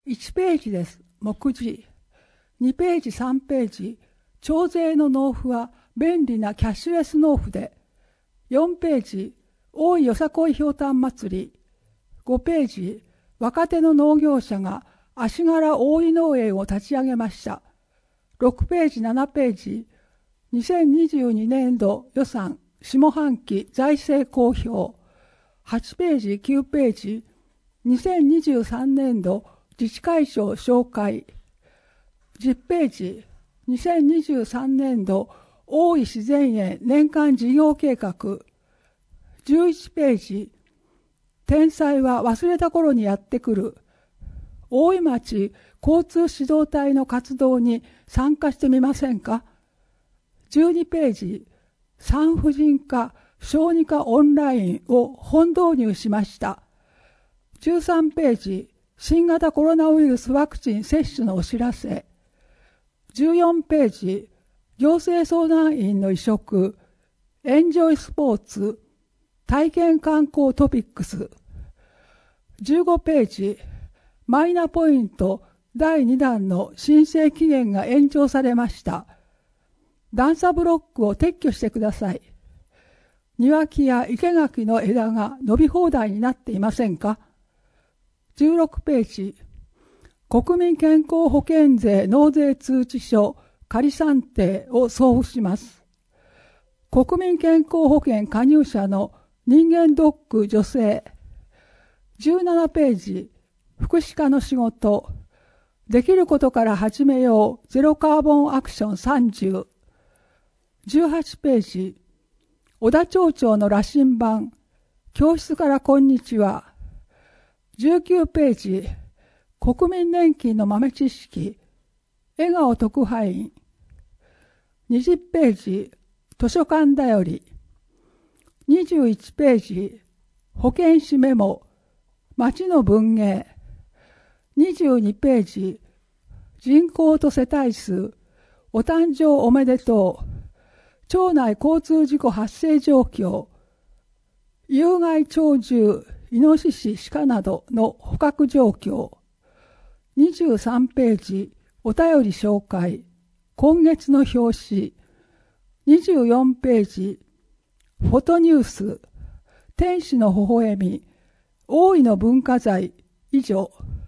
1ページです。目次。2ページ、3ページ。徴税の納付は便利なキャッシュレス納付で。4ページ。大井よさこいひょうたん祭り。5ページ。若手の農業者が足柄大井農園を立ち上げました。6ページ、7ページ。2022年度予算下半期財政公表。8ページ、9ページ。2023年度自治会長紹介。10ページ。2023年度大井自然園年間事業計画。11ページ。天災は忘れた頃にやってくる。大井町交通指導隊の活動に参加してみませんか。12ページ。産婦人科小児科オンラインを本導入しました。13ページ。新型コロナウイルスワクチン接種のお知らせ。14ページ。行政相談員の委嘱。エンジョイスポーツ。体験観光トピックス。15ページ。マイナポイント第2弾の申請期限が延長されました。段差ブロックを撤去してください。庭木や生垣の枝が伸び放題になっていませんか。16ページ。国民健康保険税納税通知書仮算定を送付します。国民健康保険加入者の人間ドック助成。17ページ。福祉課の仕事。できることから始めようゼロカーボンアクション30。18ページ。小田町長の羅針盤。教室からこんにちは。19ページ。国民年金の豆知識。笑顔特派員。20ページ。図書館だより。21ページ。保健師メモ。町の文芸。22ページ。人口と世帯数。お誕生おめでとう。町内交通事故発生状況。有害鳥獣、イノシシ、鹿などの捕獲状況。23ページ。お便り紹介。今月の表紙。24ページ。フォトニュース。天使の微笑み。大井の文化財。以上。